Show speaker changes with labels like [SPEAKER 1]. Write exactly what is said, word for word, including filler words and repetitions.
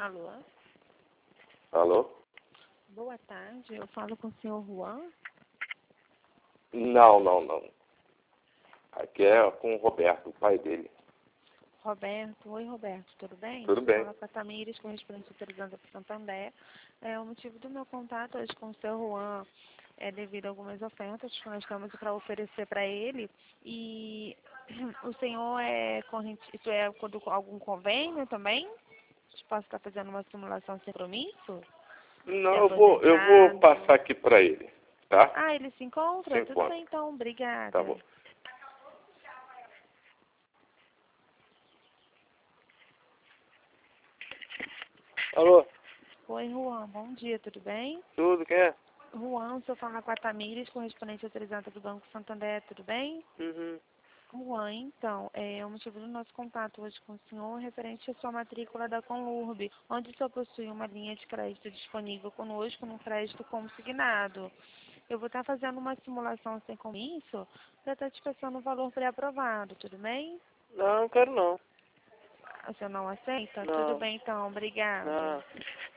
[SPEAKER 1] Alô?
[SPEAKER 2] Alô?
[SPEAKER 1] Boa tarde, eu falo com o senhor Juan?
[SPEAKER 2] Não, não, não. Aqui é com o Roberto, o pai dele.
[SPEAKER 1] Roberto, oi Roberto, tudo bem?
[SPEAKER 2] Tudo bem.
[SPEAKER 1] Fala com a Tamires, correspondente autorizada para Santander. É, o motivo do meu contato hoje com o senhor Juan é devido a algumas ofertas que nós estamos para oferecer para ele. E o senhor é corrente, isso é quando algum convênio também? Posso estar fazendo uma simulação sem compromisso?
[SPEAKER 2] Não,
[SPEAKER 1] É
[SPEAKER 2] eu vou, eu vou
[SPEAKER 1] aposentado?
[SPEAKER 2] passar aqui para ele, tá?
[SPEAKER 1] Ah, ele se encontra?
[SPEAKER 2] Se
[SPEAKER 1] Tudo
[SPEAKER 2] encontra.
[SPEAKER 1] bem então, obrigada.
[SPEAKER 2] Tá bom. Alô?
[SPEAKER 1] Oi Juan, bom dia, tudo bem?
[SPEAKER 2] Tudo, quem é?
[SPEAKER 1] Juan, se eu falar com a Tamires, correspondente autorizada do Banco Santander, tudo bem?
[SPEAKER 2] Uhum.
[SPEAKER 1] Juan, então, é o motivo do nosso contato hoje com o senhor referente à sua matrícula da Conlurb, onde o senhor possui uma linha de crédito disponível conosco, num crédito consignado. Eu vou estar fazendo uma simulação sem compromisso para estar te passando o valor pré-aprovado, tudo bem?
[SPEAKER 2] Não, não quero não.
[SPEAKER 1] O senhor não aceita? Tudo
[SPEAKER 2] Não.
[SPEAKER 1] bem, então, obrigada.
[SPEAKER 2] Não.